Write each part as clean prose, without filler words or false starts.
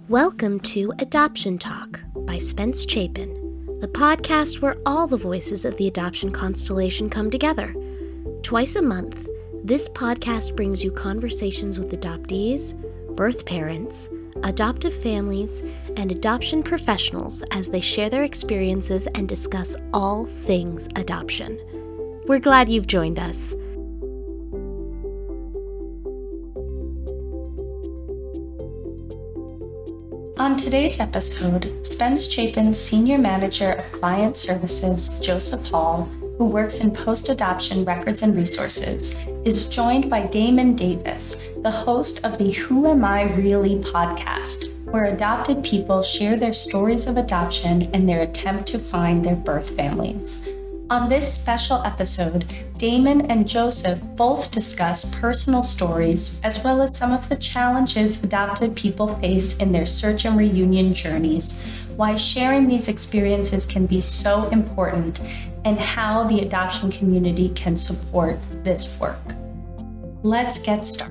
Welcome to Adoption Talk by Spence Chapin, the podcast where all the voices of the adoption constellation come together. Twice a month, this podcast brings you conversations with adoptees, birth parents, adoptive families, and adoption professionals as they share their experiences and discuss all things adoption. We're glad you've joined us. On today's episode, Spence Chapin's Senior Manager of Client Services, Joseph Hall, who works in post-adoption records and resources, is joined by Damon Davis, the host of the Who Am I Really podcast, where adopted people share their stories of adoption and their attempt to find their birth families. On this special episode, Damon and Joseph both discuss personal stories as well as some of the challenges adopted people face in their search and reunion journeys, why sharing these experiences can be so important, and how the adoption community can support this work. Let's get started.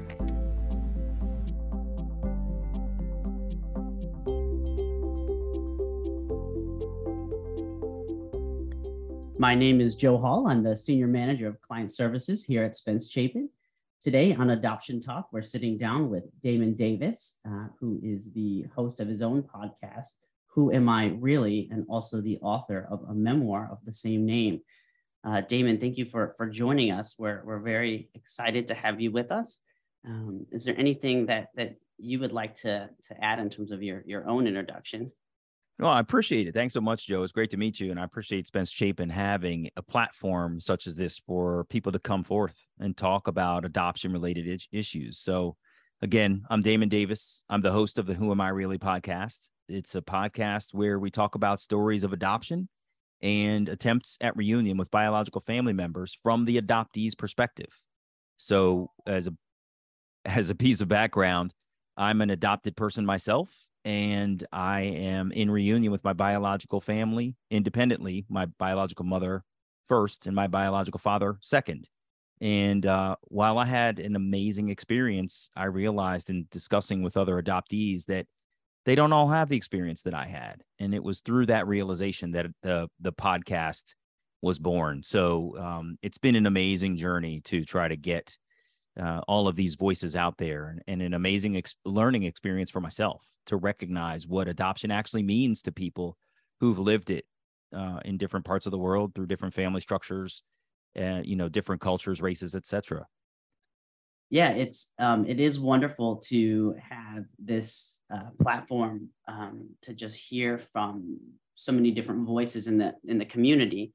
My name is Joe Hall. I'm the Senior Manager of Client Services here at Spence Chapin. Today on Adoption Talk, we're sitting down with Damon Davis, who is the host of his own podcast, Who Am I Really? And also the author of a memoir of the same name. Damon, thank you for joining us. We're very excited to have you with us. Is there anything that you would like to add in terms of your own introduction? No, I appreciate it. Thanks so much, Joe. It's great to meet you. And I appreciate Spence Chapin having a platform such as this for people to come forth and talk about adoption-related issues. So again, I'm Damon Davis. I'm the host of the Who Am I Really podcast. It's a podcast where we talk about stories of adoption and attempts at reunion with biological family members from the adoptee's perspective. So as a piece of background, I'm an adopted person myself. And I am in reunion with my biological family independently, my biological mother first and my biological father second. And while I had an amazing experience, I realized in discussing with other adoptees that they don't all have the experience that I had. And it was through that realization that the podcast was born. So it's been an amazing journey to try to get all of these voices out there, and an amazing learning experience for myself to recognize what adoption actually means to people who've lived it in different parts of the world through different family structures, different cultures, races, etc. Yeah, it is wonderful to have this platform to just hear from so many different voices in the community.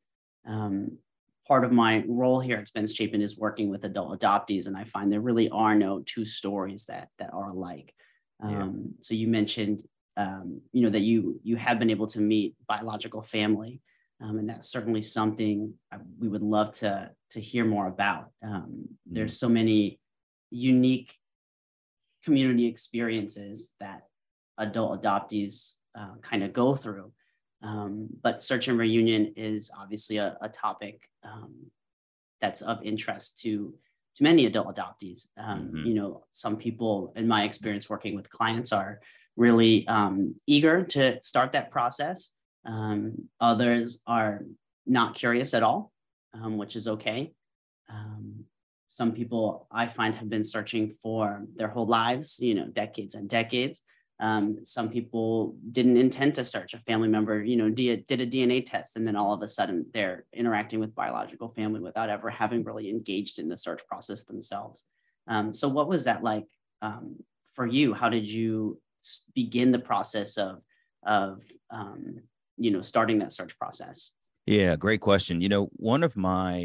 Part of my role here at Spence Chapin is working with adult adoptees, and I find there really are no two stories that are alike. So you mentioned, that you have been able to meet biological family, and that's certainly something we would love to hear more about. There's so many unique community experiences that adult adoptees kind of go through. But search and reunion is obviously a topic that's of interest to many adult adoptees. Some people, in my experience working with clients, are really eager to start that process. Others are not curious at all, which is okay. Some people I find have been searching for their whole lives, decades and decades. Some people didn't intend to search. A family member, did a DNA test, and then all of a sudden they're interacting with biological family without ever having really engaged in the search process themselves. So what was that like for you? How did you begin the process of starting that search process? Yeah, great question. One of my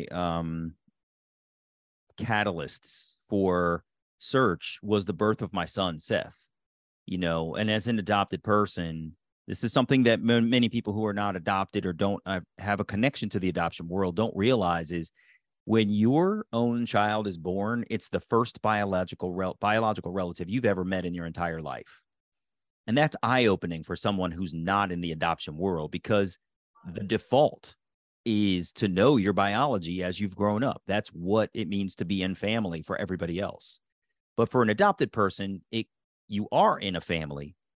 catalysts for search was the birth of my son, Seth. And as an adopted person, this is something that many people who are not adopted or don't have a connection to the adoption world don't realize is when your own child is born, it's the first biological relative you've ever met in your entire life. And that's eye-opening for someone who's not in the adoption world, because the default is to know your biology as you've grown up. That's what it means to be in family for everybody else. But for an adopted person, you are in a family,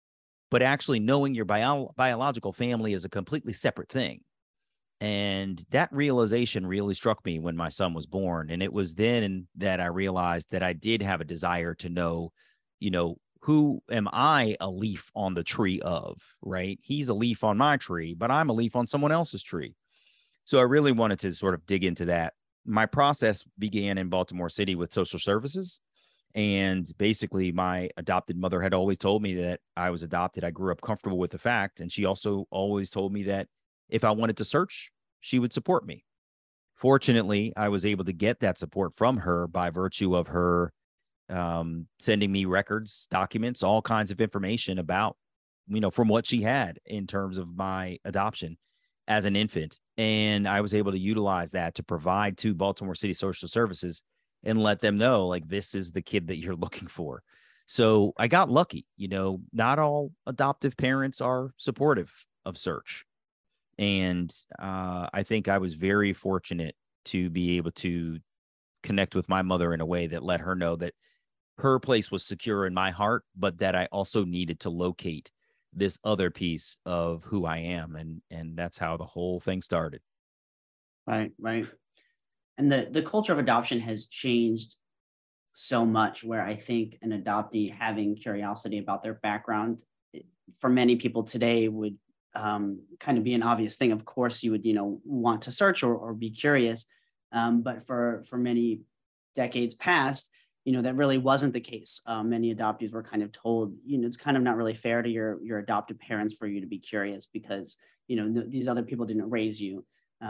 but actually knowing your biological family is a completely separate thing. And that realization really struck me when my son was born. And it was then that I realized that I did have a desire to know, who am I a leaf on the tree of, right? He's a leaf on my tree, but I'm a leaf on someone else's tree. So I really wanted to sort of dig into that. My process began in Baltimore City with social services. And basically, my adopted mother had always told me that I was adopted. I grew up comfortable with the fact. And she also always told me that if I wanted to search, she would support me. Fortunately, I was able to get that support from her by virtue of her sending me records, documents, all kinds of information about, from what she had in terms of my adoption as an infant. And I was able to utilize that to provide to Baltimore City Social Services and let them know, like, this is the kid that you're looking for. So I got lucky. Not all adoptive parents are supportive of search. And I think I was very fortunate to be able to connect with my mother in a way that let her know that her place was secure in my heart, but that I also needed to locate this other piece of who I am. And that's how the whole thing started. Right. And the culture of adoption has changed so much, where I think an adoptee having curiosity about their background for many people today would kind of be an obvious thing. Of course, you would, want to search or be curious. But for many decades past, that really wasn't the case. Many adoptees were kind of told, it's kind of not really fair to your adoptive parents for you to be curious because, these other people didn't raise you.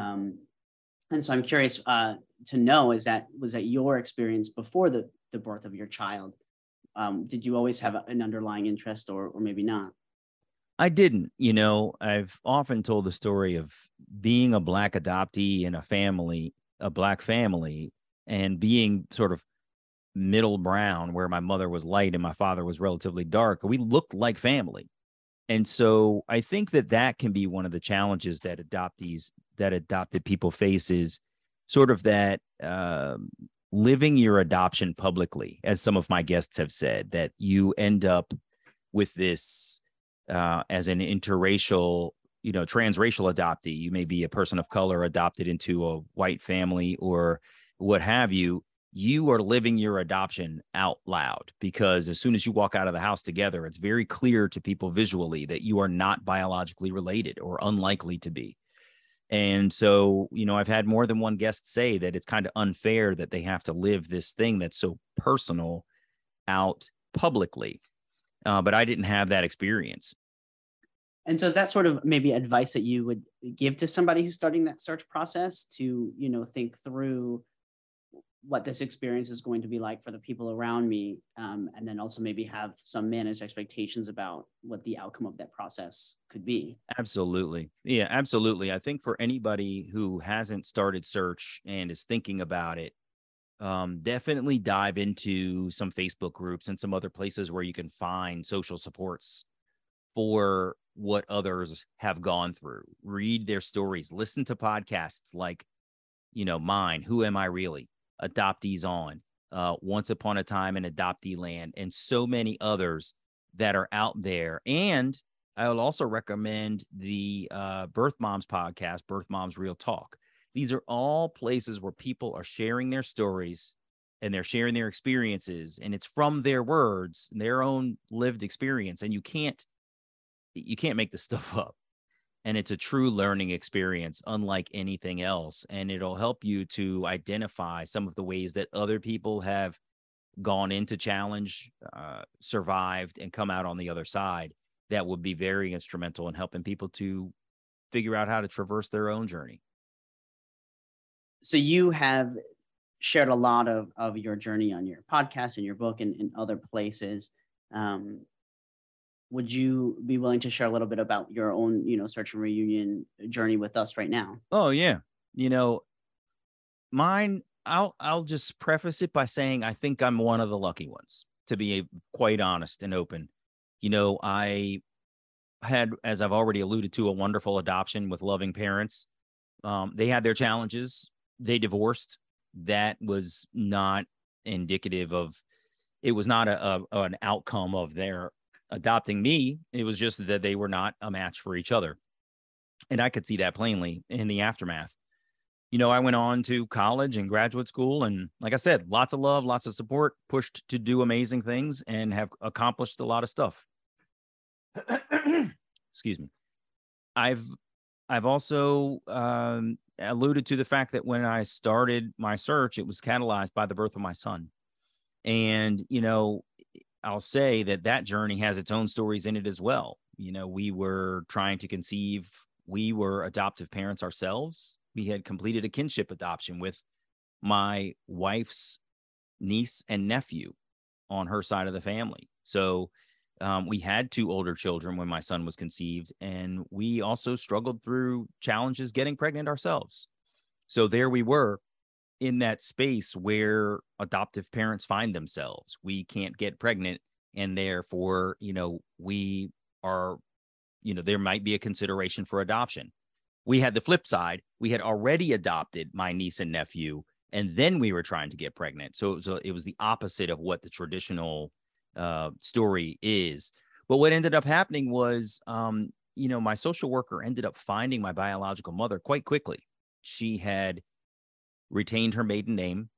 And so I'm curious to know, was that your experience before the birth of your child? Did you always have an underlying interest or maybe not? I didn't. I've often told the story of being a Black adoptee in a Black family, and being sort of middle brown, where my mother was light and my father was relatively dark. We looked like family. And so I think that can be one of the challenges that adopted people face, is sort of that living your adoption publicly, as some of my guests have said, that you end up with this as an interracial, transracial adoptee. You may be a person of color adopted into a white family or what have you. You are living your adoption out loud, because as soon as you walk out of the house together, it's very clear to people visually that you are not biologically related or unlikely to be. And so, I've had more than one guest say that it's kind of unfair that they have to live this thing that's so personal out publicly. But I didn't have that experience. And so is that sort of maybe advice that you would give to somebody who's starting that search process to, think through what this experience is going to be like for the people around me, and then also maybe have some managed expectations about what the outcome of that process could be? Absolutely. Yeah, absolutely. I think for anybody who hasn't started search and is thinking about it, definitely dive into some Facebook groups and some other places where you can find social supports for what others have gone through. Read their stories, listen to podcasts like, mine, Who Am I Really? Adoptees On, Once Upon a Time in Adoptee Land, and so many others that are out there. And I will also recommend the Birth Moms podcast, Birth Moms Real Talk. These are all places where people are sharing their stories and they're sharing their experiences, and it's from their words, their own lived experience. And you can't make this stuff up. And it's a true learning experience, unlike anything else. And it'll help you to identify some of the ways that other people have gone into challenge, survived, and come out on the other side. That would be very instrumental in helping people to figure out how to traverse their own journey. So you have shared a lot of your journey on your podcast and your book and other places. Would you be willing to share a little bit about your own, search and reunion journey with us right now? Oh, yeah. Mine, I'll just preface it by saying I think I'm one of the lucky ones, to be quite honest and open. I had, as I've already alluded to, a wonderful adoption with loving parents. They had their challenges. They divorced. That was not indicative of, it was not an outcome of their adopting me, it was just that they were not a match for each other. And I could see that plainly in the aftermath. I went on to college and graduate school. And like I said, lots of love, lots of support, pushed to do amazing things, and have accomplished a lot of stuff. Excuse me. I've also alluded to the fact that when I started my search, it was catalyzed by the birth of my son. And, I'll say that journey has its own stories in it as well. We were trying to conceive. We were adoptive parents ourselves. We had completed a kinship adoption with my wife's niece and nephew on her side of the family. So we had 2 older children when my son was conceived, and we also struggled through challenges getting pregnant ourselves. So there we were in that space where adoptive parents find themselves. We can't get pregnant, and therefore, we are, there might be a consideration for adoption. We had the flip side. We had already adopted my niece and nephew, and then we were trying to get pregnant. So it was the opposite of what the traditional story is. But what ended up happening was, my social worker ended up finding my biological mother quite quickly. She had retained her maiden name.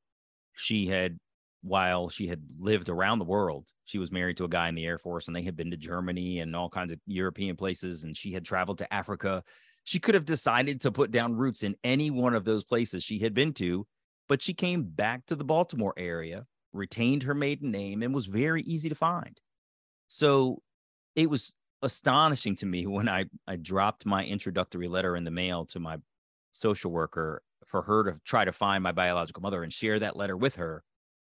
While she had lived around the world, she was married to a guy in the Air Force, and they had been to Germany and all kinds of European places, and she had traveled to Africa. She could have decided to put down roots in any one of those places she had been to, but she came back to the Baltimore area, retained her maiden name, and was very easy to find. So it was astonishing to me when I dropped my introductory letter in the mail to my social worker for her to try to find my biological mother and share that letter with her.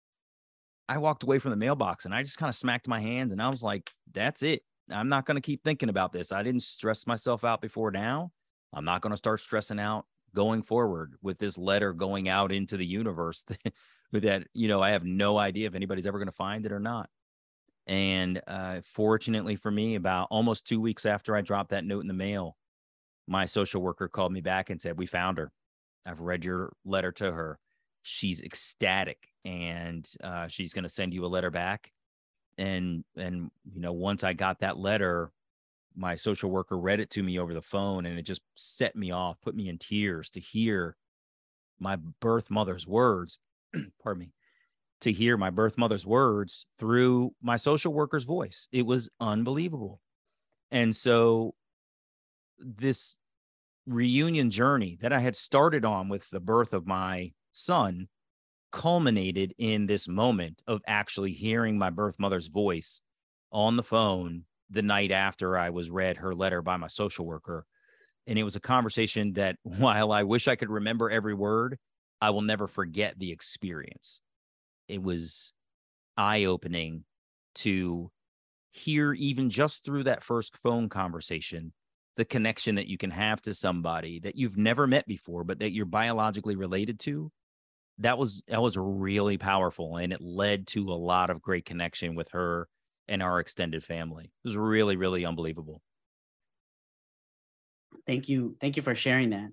I walked away from the mailbox and I just kind of smacked my hands, and I was like, that's it. I'm not going to keep thinking about this. I didn't stress myself out before now. I'm not going to start stressing out going forward with this letter going out into the universe that, I have no idea if anybody's ever going to find it or not. And fortunately for me, about almost 2 weeks after I dropped that note in the mail, my social worker called me back and said, we found her. I've read your letter to her. She's ecstatic, and she's going to send you a letter back. And once I got that letter, my social worker read it to me over the phone, and it just set me off, put me in tears to hear my birth mother's words, pardon me, to hear my birth mother's words through my social worker's voice. It was unbelievable. And so this reunion journey that I had started on with the birth of my son culminated in this moment of actually hearing my birth mother's voice on the phone the night after I was read her letter by my social worker. And it was a conversation that, while I wish I could remember every word, I will never forget the experience. It was eye-opening to hear, even just through that first phone conversation, the connection that you can have to somebody that you've never met before, but that you're biologically related to. That was really powerful, and it led to a lot of great connection with her and our extended family. It was really, really unbelievable. Thank you for sharing that.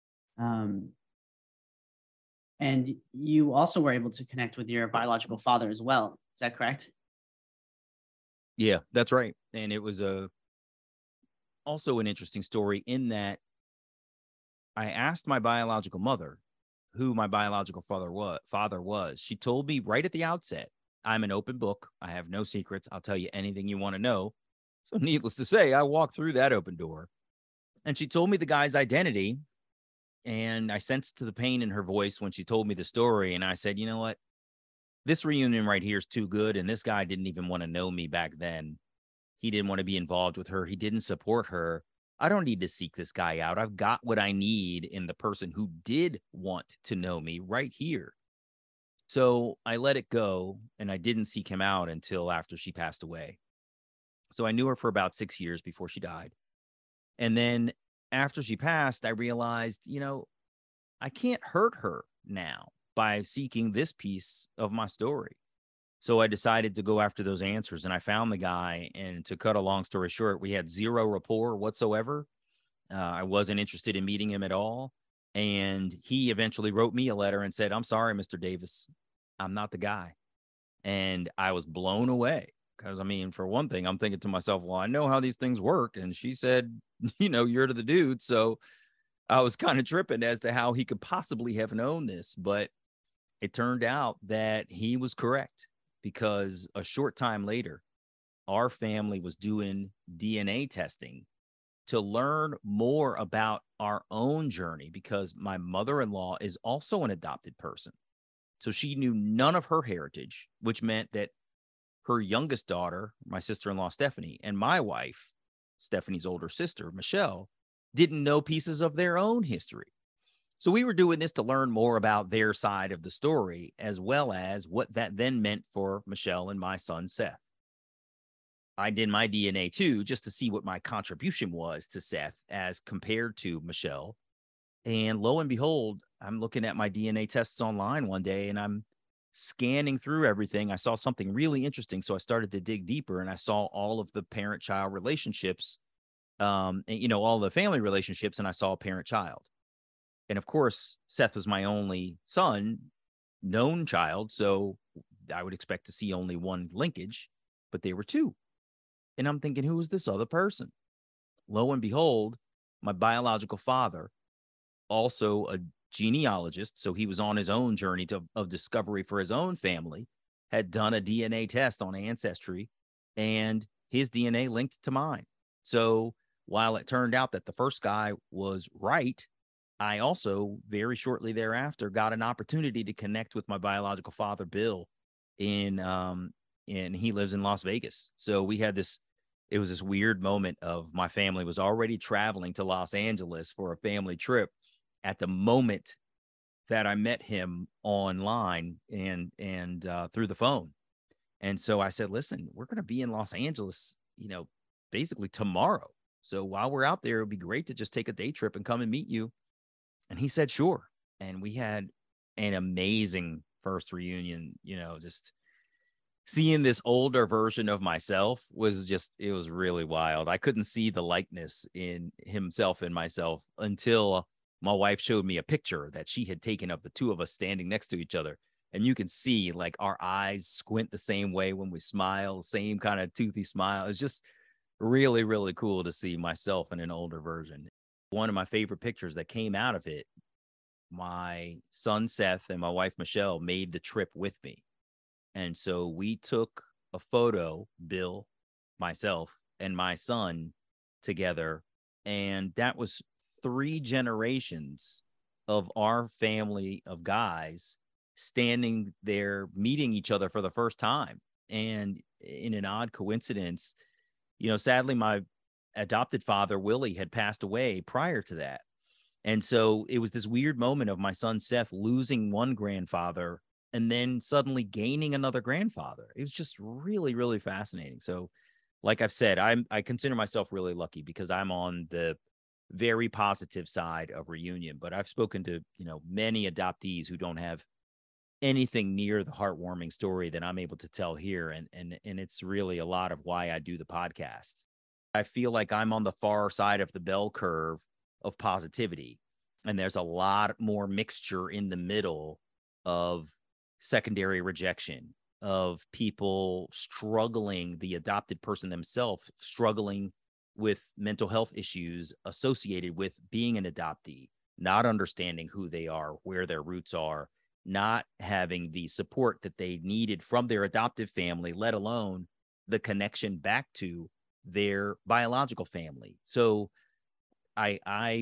And you also were able to connect with your biological father as well. Is that correct? Yeah, that's right. And it was also an interesting story in that I asked my biological mother who my biological father was. She told me right at the outset, I'm an open book. I have no secrets. I'll tell you anything you want to know. So needless to say, I walked through that open door, and she told me the guy's identity. And I sensed the pain in her voice when she told me the story. And I said, you know what? This reunion right here is too good. And this guy didn't even want to know me back then. He didn't want to be involved with her. He didn't support her. I don't need to seek this guy out. I've got what I need in the person who did want to know me right here. So I let it go, and I didn't seek him out until after she passed away. So I knew her for about 6 years before she died. And then after she passed, I realized, I can't hurt her now by seeking this piece of my story. So I decided to go after those answers, and I found the guy. And to cut a long story short, we had zero rapport whatsoever. I wasn't interested in meeting him at all. And he eventually wrote me a letter and said, I'm sorry, Mr. Davis, I'm not the guy. And I was blown away. Because, I mean, for one thing, I'm thinking to myself, well, I know how these things work. And she said, you're to the dude. So I was kind of tripping as to how he could possibly have known this. But it turned out that he was correct, because a short time later, our family was doing DNA testing to learn more about our own journey, because my mother-in-law is also an adopted person. So she knew none of her heritage, which meant that her youngest daughter, my sister-in-law, Stephanie, and my wife, Stephanie's older sister, Michelle, didn't know pieces of their own history. So we were doing this to learn more about their side of the story, as well as what that then meant for Michelle and my son, Seth. I did my DNA too, just to see what my contribution was to Seth as compared to Michelle. And lo and behold, I'm looking at my DNA tests online one day, and I'm scanning through everything. I saw something really interesting. So I started to dig deeper, and I saw all of the parent-child relationships, and, all the family relationships, and I saw parent-child. And of course, Seth was my only son, known child. So I would expect to see only one linkage, but they were two. And I'm thinking, who is this other person? Lo and behold, my biological father, also a genealogist, so he was on his own journey of discovery for his own family, had done a DNA test on Ancestry, and his DNA linked to mine. So while it turned out that the first guy was right, I also very shortly thereafter got an opportunity to connect with my biological father, Bill, and he lives in Las Vegas. So we had it was this weird moment of my family was already traveling to Los Angeles for a family trip at the moment that I met him online and through the phone. And so I said, listen, we're going to be in Los Angeles, basically tomorrow. So while we're out there, it'd be great to just take a day trip and come and meet you. And he said, sure. And we had an amazing first reunion, just seeing this older version of myself it was really wild. I couldn't see the likeness in himself and myself until my wife showed me a picture that she had taken of the two of us standing next to each other. And you can see like our eyes squint the same way when we smile, same kind of toothy smile. It's just really, really cool to see myself in an older version. One of my favorite pictures that came out of it, my son Seth and my wife Michelle made the trip with me. And so we took a photo, Bill, myself, and my son together. And that was 3 generations of our family of guys standing there meeting each other for the first time. And in an odd coincidence, sadly, my adopted father, Willie, had passed away prior to that. And so it was this weird moment of my son, Seth, losing one grandfather and then suddenly gaining another grandfather. It was just really, really fascinating. So like I've said, I consider myself really lucky because I'm on the very positive side of reunion, but I've spoken to, many adoptees who don't have anything near the heartwarming story that I'm able to tell here. And it's really a lot of why I do the podcast. I feel like I'm on the far side of the bell curve of positivity. And there's a lot more mixture in the middle of secondary rejection, of people struggling, the adopted person themselves struggling with mental health issues associated with being an adoptee, not understanding who they are, where their roots are, not having the support that they needed from their adoptive family, let alone the connection back to their biological family. So I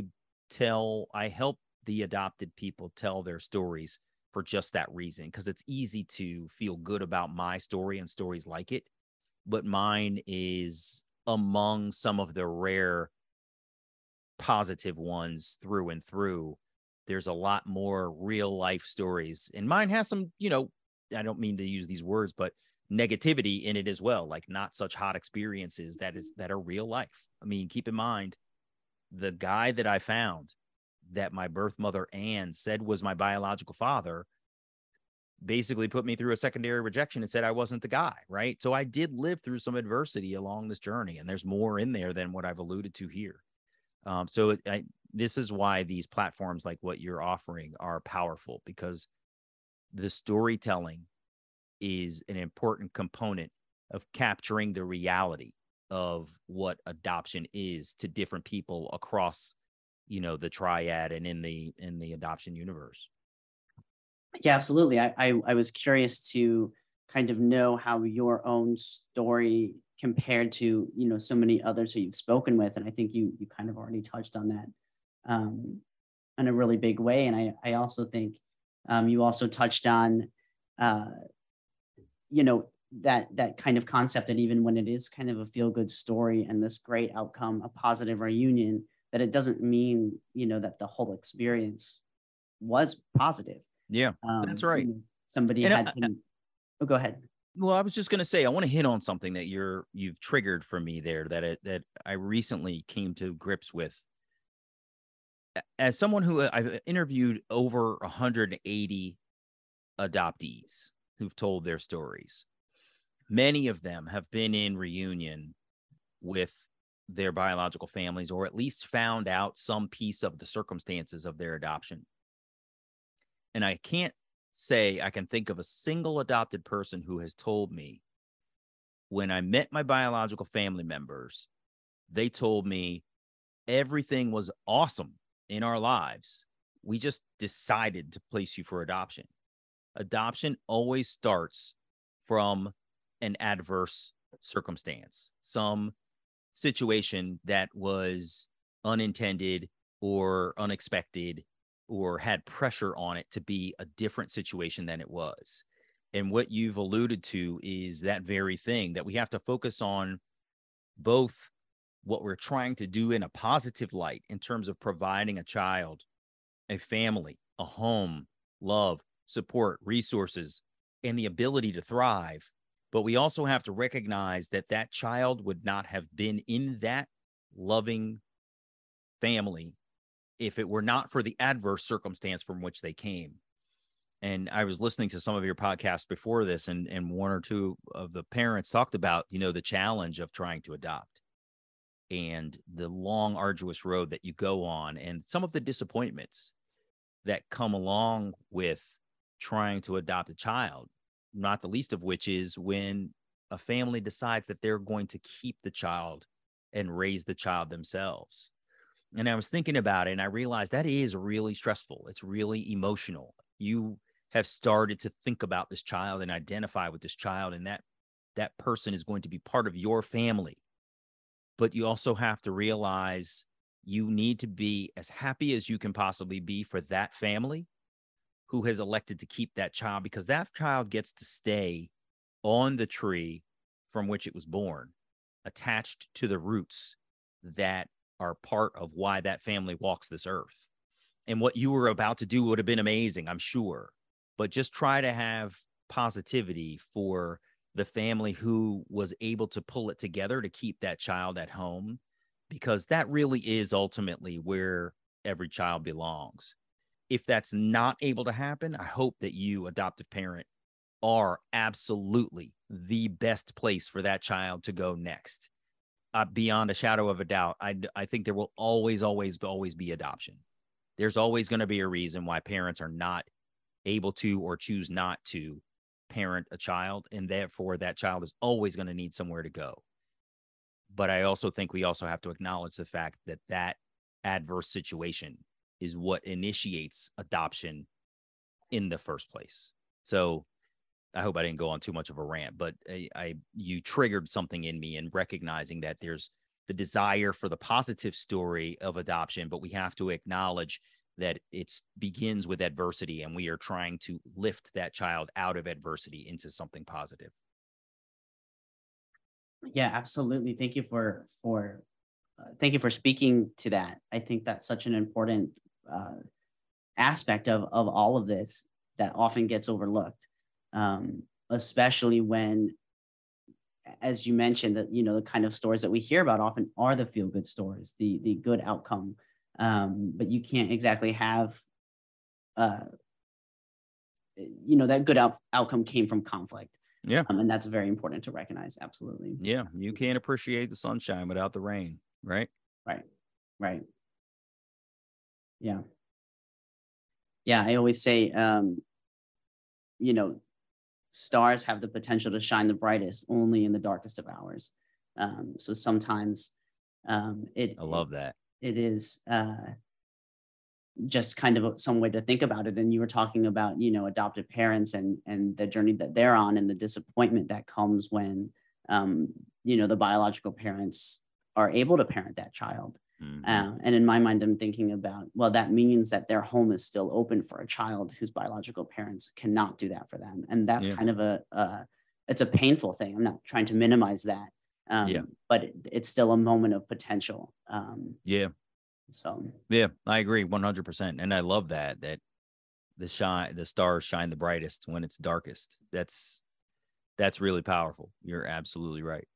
help the adopted people tell their stories for just that reason, because it's easy to feel good about my story and stories like it, but mine is among some of the rare positive ones through and through. There's a lot more real life stories, and mine has some, I don't mean to use these words, but negativity in it as well, like not such hot experiences that are real life. I mean, keep in mind, the guy that I found that my birth mother Anne said was my biological father basically put me through a secondary rejection and said I wasn't the guy, right? So I did live through some adversity along this journey, and there's more in there than what I've alluded to here. This is why these platforms like what you're offering are powerful, because the storytelling is an important component of capturing the reality of what adoption is to different people across, the triad and in the adoption universe. Yeah, absolutely. I was curious to kind of know how your own story compared to, so many others who you've spoken with. And I think you kind of already touched on that in a really big way. And I also think you also touched on, that kind of concept that even when it is kind of a feel-good story and this great outcome, a positive reunion, that it doesn't mean, that the whole experience was positive. Yeah, that's right. Somebody And had some. Oh, go ahead. Well, I was just going to say, I want to hit on something that you've triggered for me there that I recently came to grips with. As someone who I've interviewed over 180 adoptees who've told their stories, many of them have been in reunion with their biological families, or at least found out some piece of the circumstances of their adoption. And I can't say I can think of a single adopted person who has told me, when I met my biological family members, they told me everything was awesome in our lives. We just decided to place you for adoption. Adoption always starts from an adverse circumstance, some situation that was unintended or unexpected or had pressure on it to be a different situation than it was. And what you've alluded to is that very thing, that we have to focus on both what we're trying to do in a positive light in terms of providing a child a family, a home, love, support, resources, and the ability to thrive. But we also have to recognize that that child would not have been in that loving family if it were not for the adverse circumstance from which they came. And I was listening to some of your podcasts before this, and one or two of the parents talked about, the challenge of trying to adopt and the long, arduous road that you go on, and some of the disappointments that come along with trying to adopt a child, not the least of which is when a family decides that they're going to keep the child and raise the child themselves. And I was thinking about it, and I realized that is really stressful. It's really emotional. You have started to think about this child and identify with this child, and that person is going to be part of your family. But you also have to realize you need to be as happy as you can possibly be for that family who has elected to keep that child, because that child gets to stay on the tree from which it was born, attached to the roots that are part of why that family walks this earth. And what you were about to do would have been amazing, I'm sure. But just try to have positivity for the family who was able to pull it together to keep that child at home, because that really is ultimately where every child belongs. If that's not able to happen, I hope that you, adoptive parent, are absolutely the best place for that child to go next. Beyond a shadow of a doubt, I think there will always be adoption. There's always going to be a reason why parents are not able to or choose not to parent a child, and therefore that child is always going to need somewhere to go. But I also think we also have to acknowledge the fact that that adverse situation is what initiates adoption in the first place. So I hope I didn't go on too much of a rant, but you triggered something in me in recognizing that there's the desire for the positive story of adoption, but we have to acknowledge that it begins with adversity, and we are trying to lift that child out of adversity into something positive. Yeah, absolutely. Thank you for speaking to that. I think that's such an important aspect of all of this that often gets overlooked, especially when, as you mentioned, that the kind of stories that we hear about often are the feel-good stories, the good outcome. But you can't exactly have, that good outcome came from conflict. Yeah. And that's very important to recognize. Absolutely. Yeah. You can't appreciate the sunshine without the rain, right? Right. Yeah. Yeah. I always say, stars have the potential to shine the brightest only in the darkest of hours. So sometimes I love that. It is just kind of some way to think about it. And you were talking about, adoptive parents and the journey that they're on and the disappointment that comes when, the biological parents are able to parent that child. Mm-hmm. And in my mind, I'm thinking about, well, that means that their home is still open for a child whose biological parents cannot do that for them. And that's kind of it's a painful thing. I'm not trying to minimize that. But it's still a moment of potential. So I agree 100%. And I love that the stars shine the brightest when it's darkest. That's really powerful. You're absolutely right.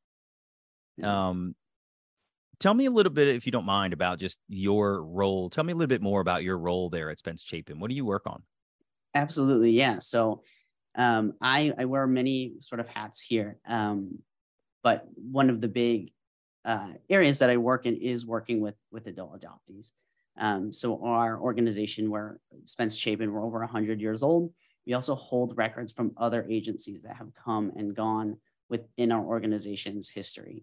Tell me a little bit, if you don't mind, about just your role. Tell me a little bit more about your role there at Spence Chapin. What do you work on? Absolutely. Yeah. So I wear many sort of hats here. But one of the big areas that I work in is working with adult adoptees. So our organization, we're Spence Chapin, we're over 100 years old. We also hold records from other agencies that have come and gone within our organization's history.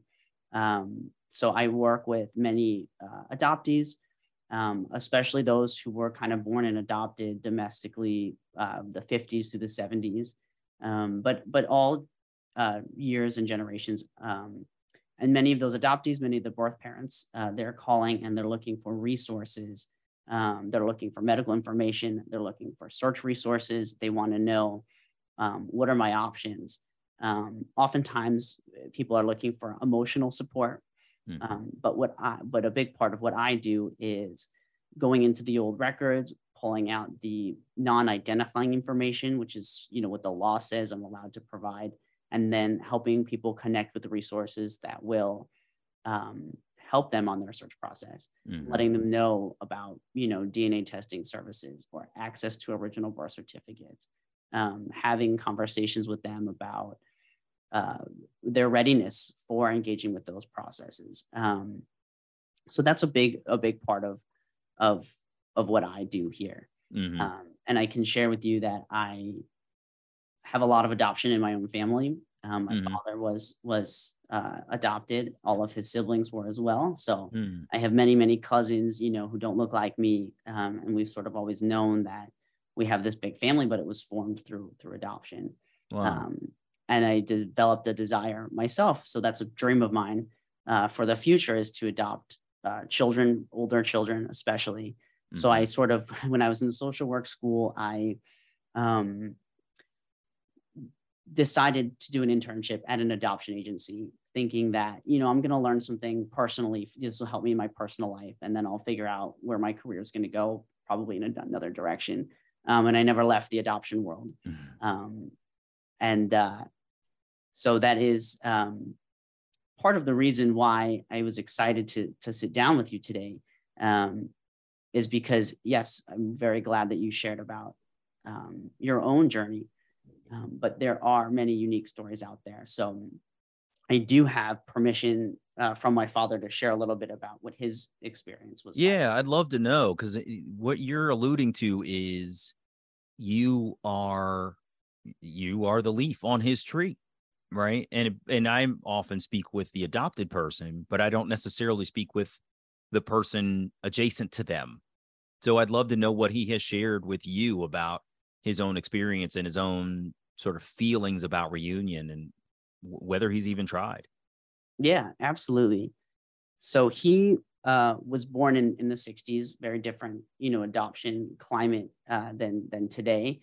So I work with many adoptees, especially those who were kind of born and adopted domestically, the 50s to the 70s, but all years and generations. And many of those adoptees, many of the birth parents, they're calling and they're looking for resources. They're looking for medical information. They're looking for search resources. They want to know, what are my options? Oftentimes people are looking for emotional support. But a big part of what I do is going into the old records, pulling out the non-identifying information, which is, what the law says I'm allowed to provide, and then helping people connect with the resources that will help them on their search process, letting them know about, DNA testing services or access to original birth certificates, having conversations with them about their readiness for engaging with those processes. So that's a big part of what I do here. And I can share with you that I have a lot of adoption in my own family. My father was adopted. All of his siblings were as well. So I have many cousins, who don't look like me. And we've sort of always known that we have this big family, but it was formed through adoption. Wow. And I developed a desire myself. So that's a dream of mine for the future, is to adopt children, older children, especially. So I sort of, when I was in social work school, I decided to do an internship at an adoption agency, thinking that, I'm going to learn something personally. This will help me in my personal life. And then I'll figure out where my career is going to go, probably in another direction. And I never left the adoption world. So that is part of the reason why I was excited to sit down with you today, is because, yes, I'm very glad that you shared about your own journey, but there are many unique stories out there. So I do have permission from my father to share a little bit about what his experience was. Yeah, like. I'd love to know, because what you're alluding to is you are the leaf on his tree, right? And I often speak with the adopted person, but I don't necessarily speak with the person adjacent to them. So I'd love to know what he has shared with you about his own experience and his own sort of feelings about reunion, and whether he's even tried. Yeah, absolutely. So he was born in the 60s, very different, adoption climate than today.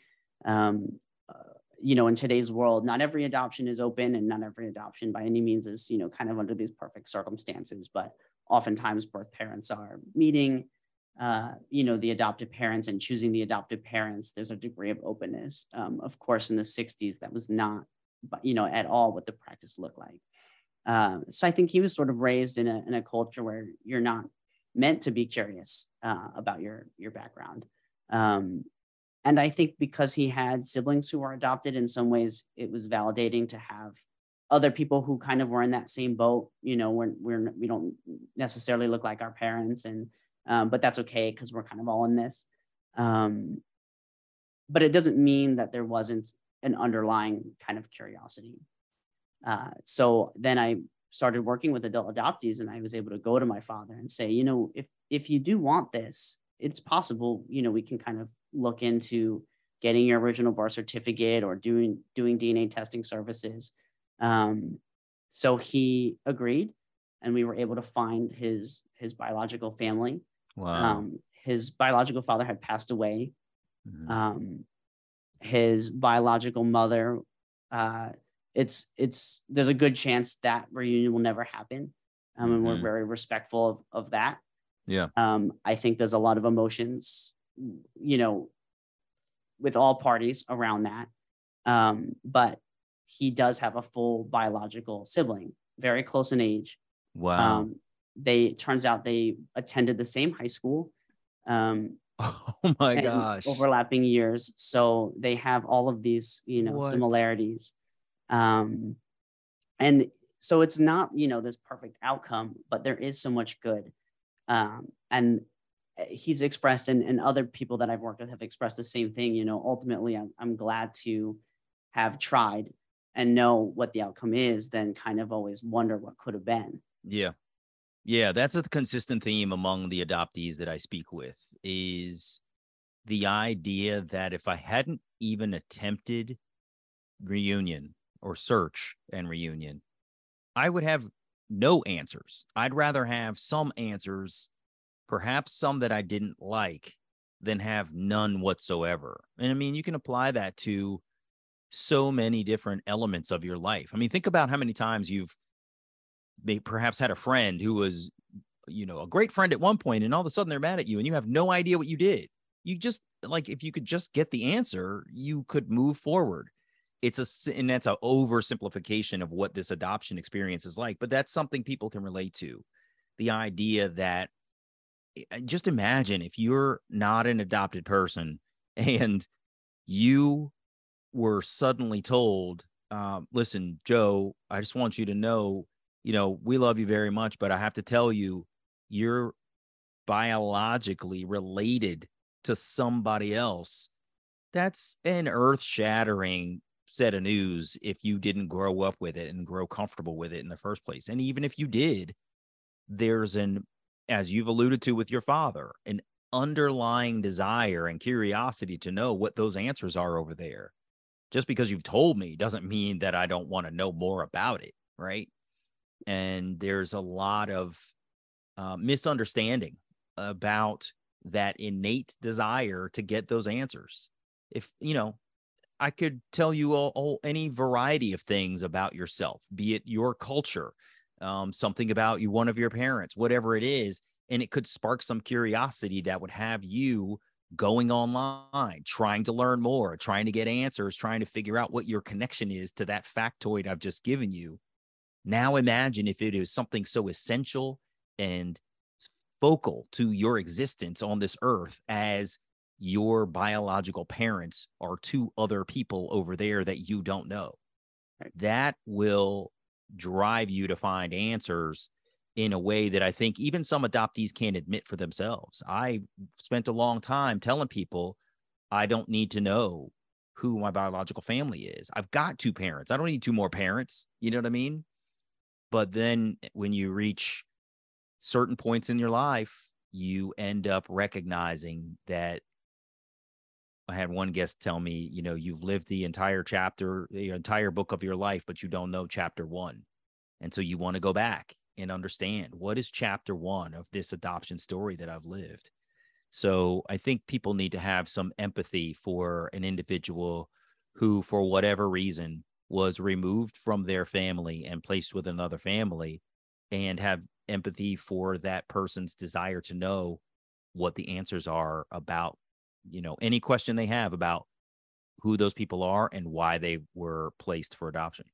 In today's world, not every adoption is open, and not every adoption by any means is, kind of under these perfect circumstances. But oftentimes birth parents are meeting, the adoptive parents and choosing the adoptive parents. There's a degree of openness. Of course, in the 60s, that was not, at all what the practice looked like. So I think he was sort of raised in a culture where you're not meant to be curious about your background. And I think because he had siblings who were adopted, in some ways it was validating to have other people who kind of were in that same boat. We don't necessarily look like our parents, and but that's okay, because we're kind of all in this. But it doesn't mean that there wasn't an underlying kind of curiosity. So then I started working with adult adoptees, and I was able to go to my father and say, if you do want this, it's possible, we can kind of look into getting your original birth certificate or doing DNA testing services. So he agreed, and we were able to find his biological family. Wow. His biological father had passed away. Mm-hmm. His biological mother, there's a good chance that reunion will never happen. And we're very respectful of that. Yeah. I think there's a lot of emotions, with all parties around that. But he does have a full biological sibling, very close in age. Wow. Turns out they attended the same high school. Oh my gosh. Overlapping years. So they have all of these, What? similarities. And so it's not, this perfect outcome, but there is so much good. And he's expressed, and other people that I've worked with have expressed the same thing. Ultimately, I'm glad to have tried and know what the outcome is, then kind of always wonder what could have been. Yeah. Yeah, that's a consistent theme among the adoptees that I speak with, is the idea that if I hadn't even attempted reunion or search and reunion, I would have no answers. I'd rather have some answers, perhaps some that I didn't like, than have none whatsoever. And I mean, you can apply that to so many different elements of your life. I mean, think about how many times you've perhaps had a friend who was, a great friend at one point, and all of a sudden they're mad at you and you have no idea what you did. You just, like, if you could just get the answer, you could move forward. And that's an oversimplification of what this adoption experience is like, but that's something people can relate to. The idea that, just imagine if you're not an adopted person and you were suddenly told, listen, Joe, I just want you to know, we love you very much, but I have to tell you, you're biologically related to somebody else. That's an earth-shattering set of news if you didn't grow up with it and grow comfortable with it in the first place. And even if you did, there's as you've alluded to with your father, an underlying desire and curiosity to know what those answers are over there. Just because you've told me doesn't mean that I don't want to know more about it, right? And there's a lot of misunderstanding about that innate desire to get those answers. If, I could tell you any variety of things about yourself, be it your culture, something about you, one of your parents, whatever it is, and it could spark some curiosity that would have you going online, trying to learn more, trying to get answers, trying to figure out what your connection is to that factoid I've just given you. Now imagine if it is something so essential and focal to your existence on this earth as your biological parents are two other people over there that you don't know. That will drive you to find answers in a way that I think even some adoptees can't admit for themselves. I spent a long time telling people I don't need to know who my biological family is. I've got two parents. I don't need two more parents. You know what I mean? But then when you reach certain points in your life, you end up recognizing that. I had one guest tell me, you've lived the entire chapter, the entire book of your life, but you don't know chapter 1. And so you want to go back and understand, what is chapter 1 of this adoption story that I've lived? So I think people need to have some empathy for an individual who, for whatever reason, was removed from their family and placed with another family, and have empathy for that person's desire to know what the answers are about, any question they have about who those people are and why they were placed for adoption.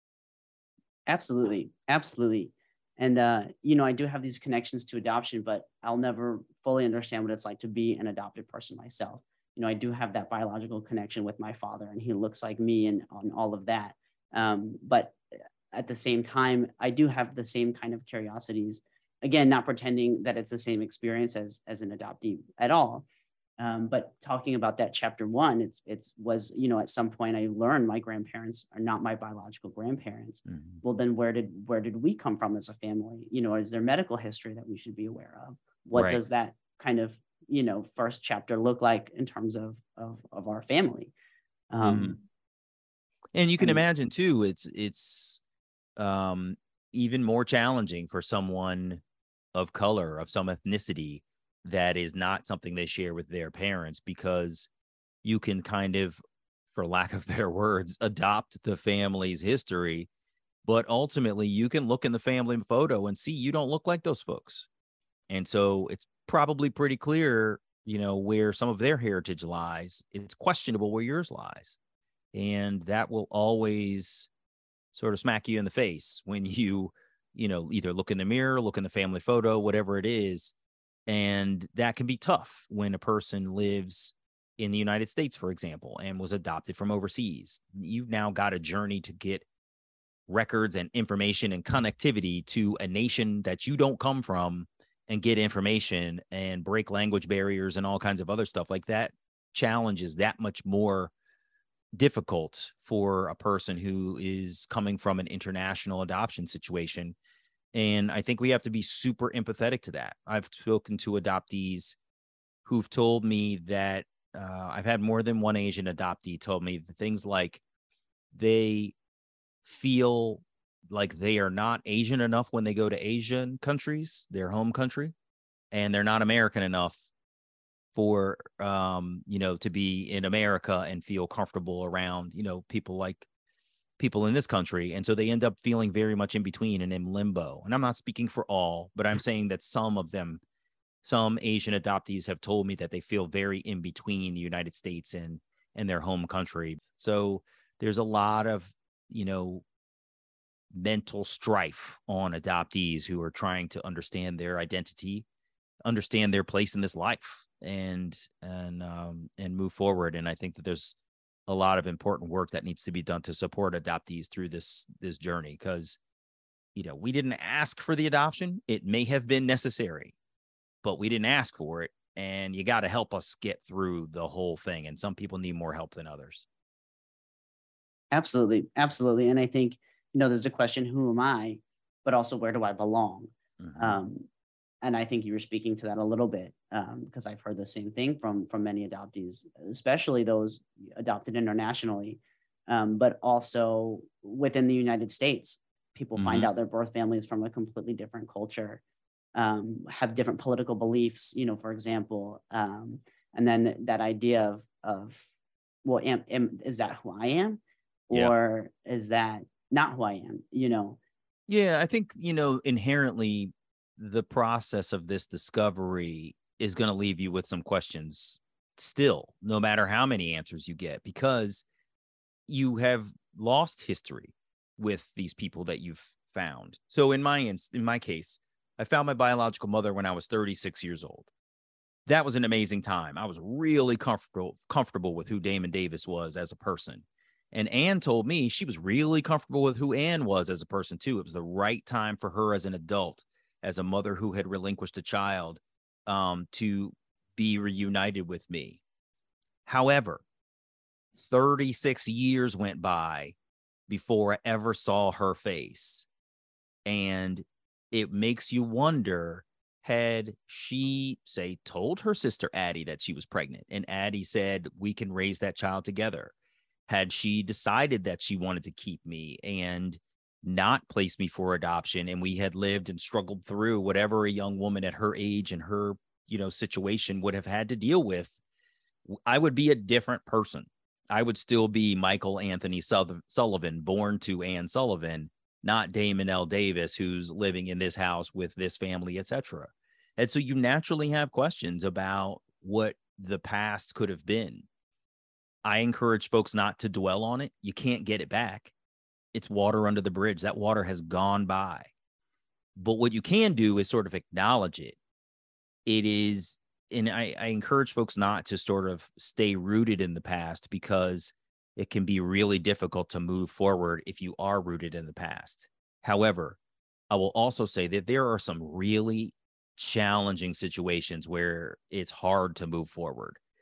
Absolutely. Absolutely. And, I do have these connections to adoption, but I'll never fully understand what it's like to be an adopted person myself. I do have that biological connection with my father, and he looks like me and on all of that. But at the same time, I do have the same kind of curiosities. Again, not pretending that it's the same experience as an adoptee at all. But talking about that chapter 1, it's was, you know, at some point I learned my grandparents are not my biological grandparents. Mm-hmm. Well, then where did we come from as a family? You know, is there medical history that we should be aware of? What Right. does that kind of, you know, first chapter look like in terms of our family? Mhm. And you can and imagine too, it's even more challenging for someone of color, of some ethnicity, that is not something they share with their parents, because you can kind of, for lack of better words, adopt the family's history. But ultimately, you can look in the family photo and see you don't look like those folks. And so it's probably pretty clear, you know, where some of their heritage lies. It's questionable where yours lies. And that will always sort of smack you in the face when you know, either look in the mirror, look in the family photo, whatever it is. And that can be tough when a person lives in the United States, for example, and was adopted from overseas. You've now got a journey to get records and information and connectivity to a nation that you don't come from, and get information and break language barriers and all kinds of other stuff like that. Challenge is that much more difficult for a person who is coming from an international adoption situation. And I think we have to be super empathetic to that. I've spoken to adoptees who've told me that I've had more than one Asian adoptee told me things like they feel like they are not Asian enough when they go to Asian countries, their home country, and they're not American enough for, you know, to be in America and feel comfortable around, you know, people in this country. And so they end up feeling very much in between and in limbo. And I'm not speaking for all, but I'm saying that some of them, some Asian adoptees have told me that they feel very in between the United States and their home country. So there's a lot of, you know, mental strife on adoptees who are trying to understand their identity, understand their place in this life, and move forward. And I think that there's a lot of important work that needs to be done to support adoptees through this journey, because, you know, we didn't ask for the adoption. It may have been necessary, but we didn't ask for it. And you got to help us get through the whole thing. And some people need more help than others. Absolutely, absolutely. And I think, you know, there's a question, who am I, but also where do I belong? Mm-hmm. And I think you were speaking to that a little bit, because I've heard the same thing from many adoptees, especially those adopted internationally, but also within the United States. People Mm-hmm. find out their birth family is from a completely different culture, have different political beliefs, you know, for example, and then that idea of well, is that who I am, or is that not who I am? You know. Yeah, I think, you know, inherently the process of this discovery is going to leave you with some questions still, no matter how many answers you get, because you have lost history with these people that you've found. So in my case, I found my biological mother when I was 36 years old. That was an amazing time. I was really comfortable with who Damon Davis was as a person. And Anne told me she was really comfortable with who Anne was as a person too. It was the right time for her as an adult, as a mother who had relinquished a child, to be reunited with me. However, 36 years went by before I ever saw her face. And it makes you wonder, had she, say, told her sister Addie that she was pregnant, and Addie said, we can raise that child together? Had she decided that she wanted to keep me and not place me for adoption, and we had lived and struggled through whatever a young woman at her age and her, you know, situation would have had to deal with, I would be a different person. I would still be Michael Anthony Sullivan, born to Anne Sullivan, not Damon L. Davis, who's living in this house with this family, etc. And so you naturally have questions about what the past could have been. I encourage folks not to dwell on it. You can't get it back. It's water under the bridge. That water has gone by. But what you can do is sort of acknowledge it. It is, and I encourage folks not to sort of stay rooted in the past, because it can be really difficult to move forward if you are rooted in the past. However, I will also say that there are some really challenging situations where it's hard to move forward.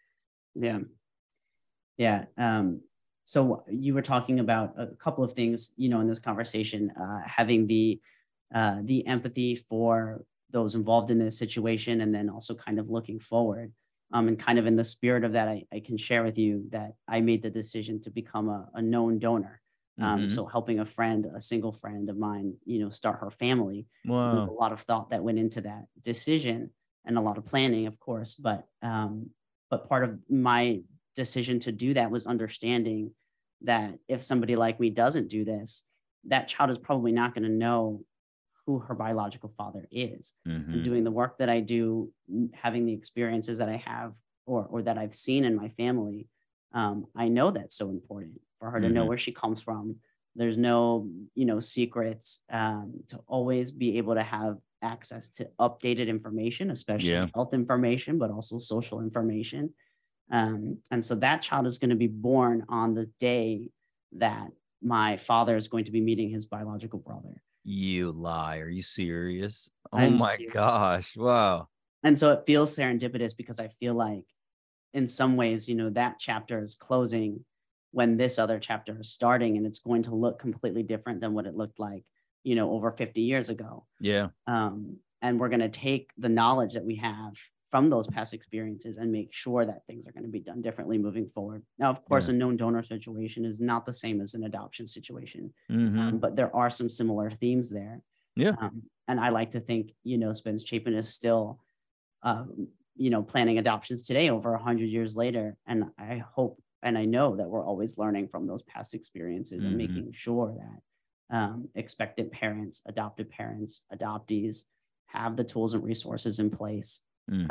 Yeah. Yeah. So you were talking about a couple of things, in this conversation, having the empathy for those involved in this situation, and then also kind of looking forward. And kind of in the spirit of that, I can share with you that I made the decision to become a known donor. So helping a single friend of mine, start her family. There's a Wow. lot of thought that went into that decision, and a lot of planning, of course. But part of my decision to do that was understanding that if somebody like me doesn't do this, that child is probably not going to know who her biological father is. And doing the work that I do, having the experiences that I have, or that I've seen in my family, I know that's so important for her to know where she comes from. There's no, secrets, to always be able to have access to updated information, especially Yeah. health information, but also social information. And so that child is going to be born on the day that my father is going to be meeting his biological brother. You lie. Are you serious? Oh I'm my serious. gosh. Wow. And so it feels serendipitous because I feel like in some ways, that chapter is closing when this other chapter is starting, and it's going to look completely different than what it looked like, over 50 years ago. Yeah. And we're going to take the knowledge that we have from those past experiences and make sure that things are going to be done differently moving forward. Now, of course, Yeah. a known donor situation is not the same as an adoption situation, Mm-hmm. but there are some similar themes there. Yeah. And I like to think, Spence Chapin is still, planning adoptions today over 100 years later. And I hope and I know that we're always learning from those past experiences and making sure that expectant parents, adoptive parents, adoptees have the tools and resources in place,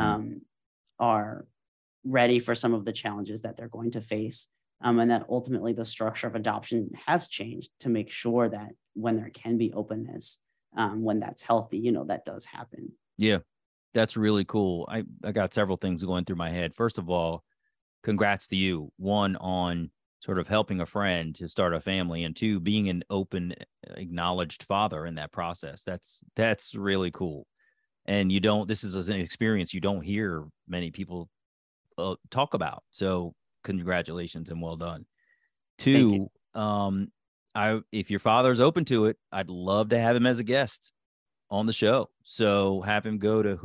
are ready for some of the challenges that they're going to face. And that ultimately the structure of adoption has changed to make sure that when there can be openness, when that's healthy, that does happen. Yeah. That's really cool. I got several things going through my head. First of all, congrats to you. One, on sort of helping a friend to start a family, and two, being an open, acknowledged father in that process. That's really cool. And this is an experience you don't hear many people talk about. So congratulations and well done. Two, if your father's open to it, I'd love to have him as a guest on the show. So have him go to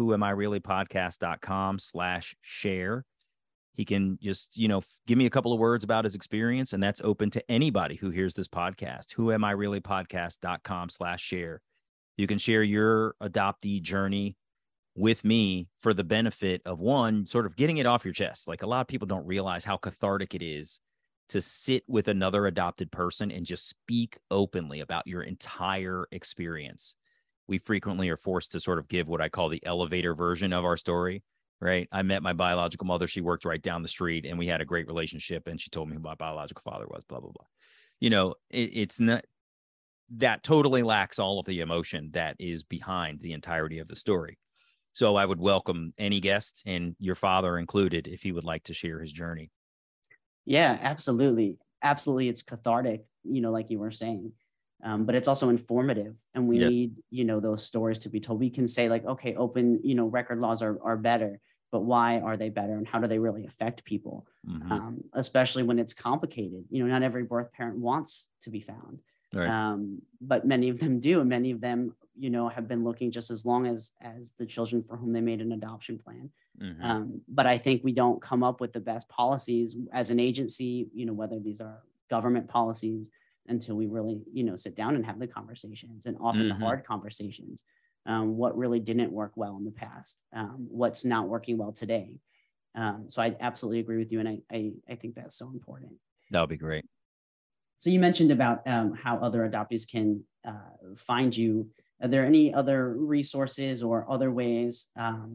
whoamireallypodcast.com/share. He can just, give me a couple of words about his experience, and that's open to anybody who hears this podcast. whoamireallypodcast.com/share. You can share your adoptee journey with me for the benefit of, one, sort of getting it off your chest. Like, a lot of people don't realize how cathartic it is to sit with another adopted person and just speak openly about your entire experience. We frequently are forced to sort of give what I call the elevator version of our story, right? I met my biological mother. She worked right down the street, and we had a great relationship, and she told me who my biological father was, blah, blah, blah. It's not, that totally lacks all of the emotion that is behind the entirety of the story. So I would welcome any guest, and your father included, if he would like to share his journey. Yeah, absolutely. Absolutely. It's cathartic, like you were saying. But it's also informative, and we need, those stories to be told. We can say, like, okay, open, record laws are better, but why are they better, and how do they really affect people? Especially when it's complicated. Not every birth parent wants to be found, right. But many of them do, and many of them, have been looking just as long as the children for whom they made an adoption plan. But I think we don't come up with the best policies as an agency, whether these are government policies, until we really, sit down and have the conversations, and often the hard conversations. What really didn't work well in the past, what's not working well today. So I absolutely agree with you. And I think that's so important. That would be great. So you mentioned about how other adoptees can find you. Are there any other resources or other ways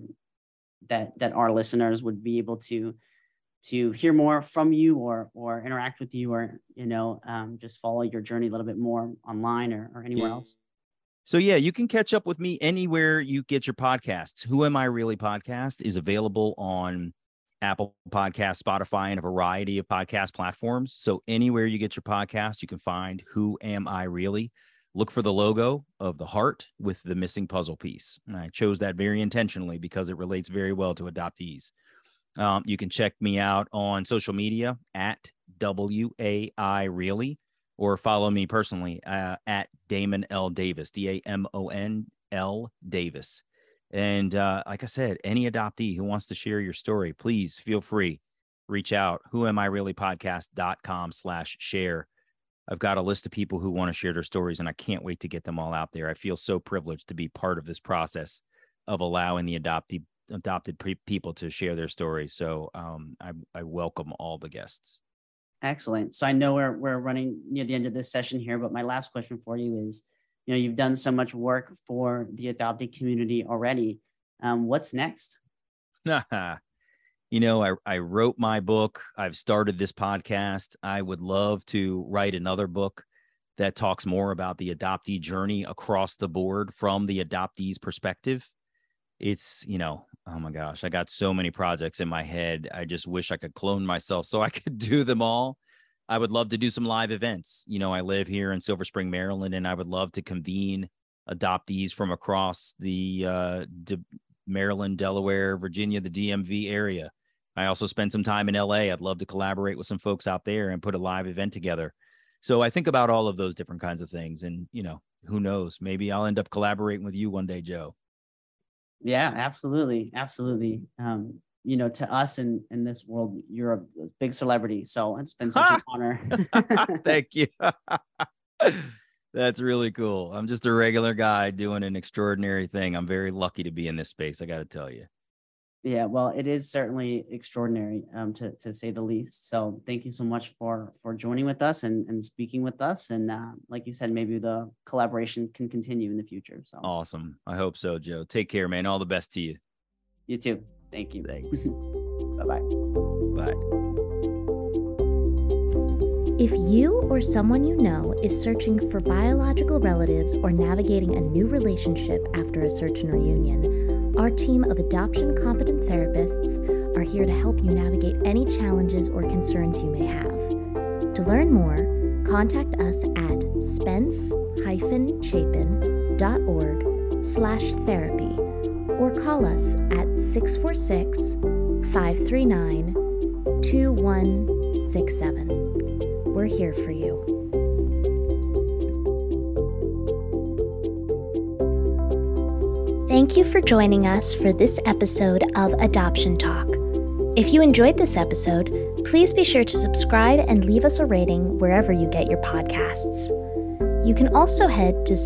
that our listeners would be able to hear more from you, or interact with you, or, just follow your journey a little bit more online or anywhere else? So yeah, you can catch up with me anywhere you get your podcasts. Who Am I Really podcast is available on Apple Podcasts, Spotify, and a variety of podcast platforms. So anywhere you get your podcast, you can find Who Am I Really. Look for the logo of the heart with the missing puzzle piece. And I chose that very intentionally because it relates very well to adoptees. You can check me out on social media at WAI Really, or follow me personally at Damon L. Davis, DAMON Davis. And like I said, any adoptee who wants to share your story, please feel free. Reach out, whoamireallypodcast.com/share. I've got a list of people who want to share their stories, and I can't wait to get them all out there. I feel so privileged to be part of this process of allowing the adopted people to share their stories. So I welcome all the guests. Excellent. So I know we're running near the end of this session here, but my last question for you is, you've done so much work for the adopted community already. What's next? I wrote my book. I've started this podcast. I would love to write another book that talks more about the adoptee journey across the board from the adoptee's perspective. It's, oh my gosh, I got so many projects in my head. I just wish I could clone myself so I could do them all. I would love to do some live events. I live here in Silver Spring, Maryland, and I would love to convene adoptees from across the Maryland, Delaware, Virginia, the DMV area. I also spent some time in LA. I'd love to collaborate with some folks out there and put a live event together. So I think about all of those different kinds of things. And, who knows, maybe I'll end up collaborating with you one day, Joe. Yeah, absolutely. Absolutely. To us in this world, you're a big celebrity. So it's been such an honor. Thank you. That's really cool. I'm just a regular guy doing an extraordinary thing. I'm very lucky to be in this space, I got to tell you. Yeah, well, it is certainly extraordinary, to say the least. So thank you so much for joining with us and speaking with us. And like you said, maybe the collaboration can continue in the future. So awesome. I hope so, Joe. Take care, man. All the best to you. You too. Thank you. Thanks. Bye-bye. Bye. If you or someone you know is searching for biological relatives or navigating a new relationship after a search and reunion, our team of adoption competent therapists are here to help you navigate any challenges or concerns you may have. To learn more, contact us at spence-chapin.org/therapy or call us at 646-539-2167. We're here for you. Thank you for joining us for this episode of Adoption Talk. If you enjoyed this episode, please be sure to subscribe and leave us a rating wherever you get your podcasts. You can also head to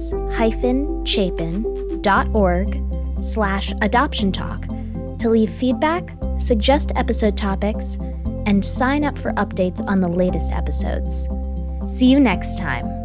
spence-chapin.org/adoption talk to leave feedback, suggest episode topics, and sign up for updates on the latest episodes. See you next time.